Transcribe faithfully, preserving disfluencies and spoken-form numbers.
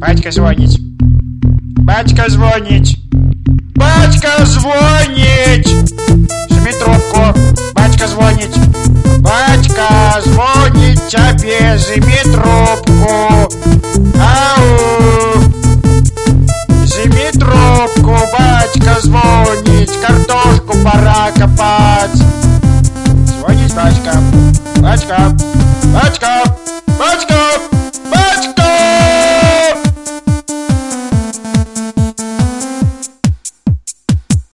Батька звонит. Батька звонит. Батька звонит. Жми трубку. Батька звонит. Батька звонит тебе. Жми трубку. Ау. Жми трубку. Батька звонит. Картошку пора копать. Звонит батька. Батька. Батька. Батька. Батька.